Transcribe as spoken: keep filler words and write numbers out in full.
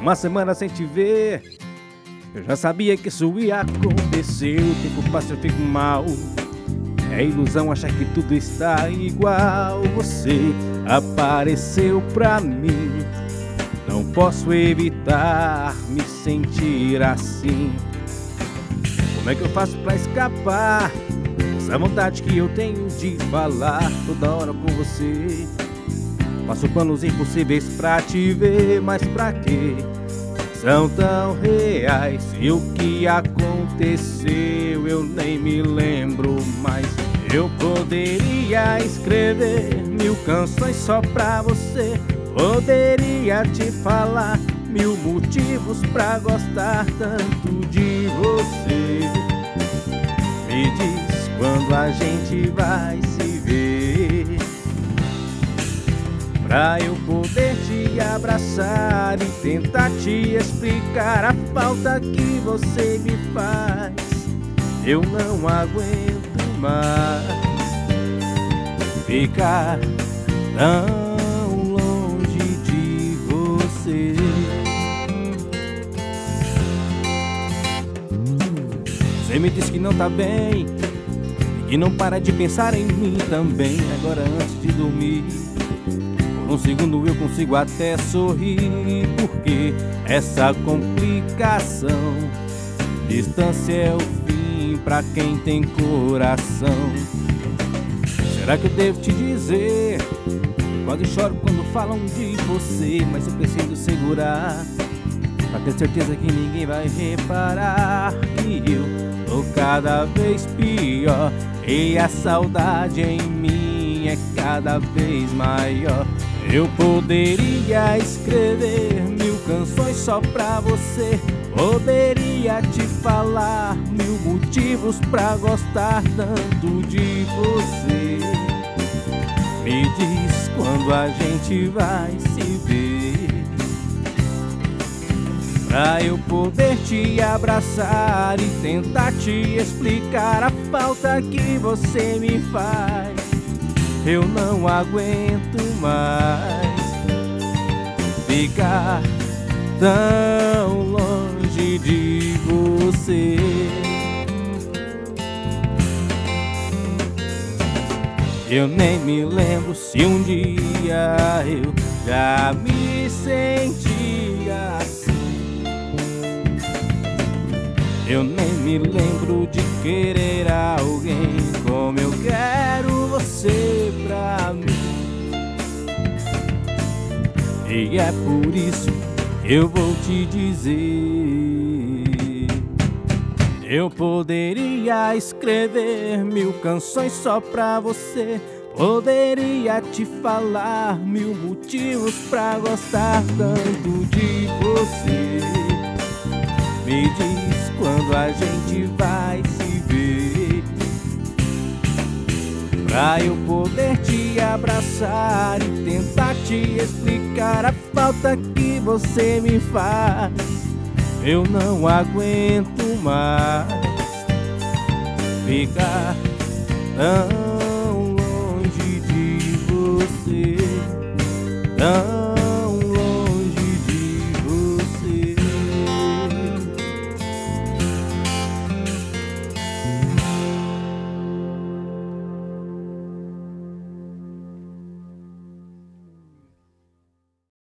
Uma semana sem te ver, eu já sabia que isso ia acontecer. O tempo passa e eu fico mal. É ilusão achar que tudo está igual. Você apareceu pra mim, não posso evitar me sentir assim. Como é que eu faço pra escapar essa vontade que eu tenho de falar toda hora com você? Faço planos impossíveis pra te ver, mas pra quê? São tão reais e o que aconteceu eu nem me lembro mais. Eu poderia escrever mil canções só pra você, poderia te falar mil motivos pra gostar tanto de você. Me diz quando a gente vai se ver, pra eu poder te abraçar e tentar te explicar a falta que você me faz. Eu não aguento mais ficar tão longe de você. Você me diz que não tá bem e que não para de pensar em mim também. Agora antes de dormir, por um segundo eu consigo até sorrir, porque essa complicação, distância é o fim pra quem tem coração. Será que eu devo te dizer? Quase choro quando falam de você, mas eu preciso segurar pra ter certeza que ninguém vai reparar que eu tô cada vez pior e a saudade em mim é cada vez maior. Eu poderia escrever mil canções só pra você, poderia te falar mil motivos pra gostar tanto de você. Me diz quando a gente vai se ver, pra eu poder te abraçar e tentar te explicar a falta que você me faz. Eu não aguento mais ficar tão longe de você. Eu nem me lembro se um dia eu já me sentia assim. Eu nem me lembro de querer alguém como eu quero você pra mim. E é por isso que eu vou te dizer, eu poderia escrever mil canções só pra você, poderia te falar mil motivos pra gostar tanto de você. Me diz quando a gente vai se ver, pra eu poder te abraçar e tentar te explicar a falta que você me faz. Eu não aguento mais ficar tão longe de você, tão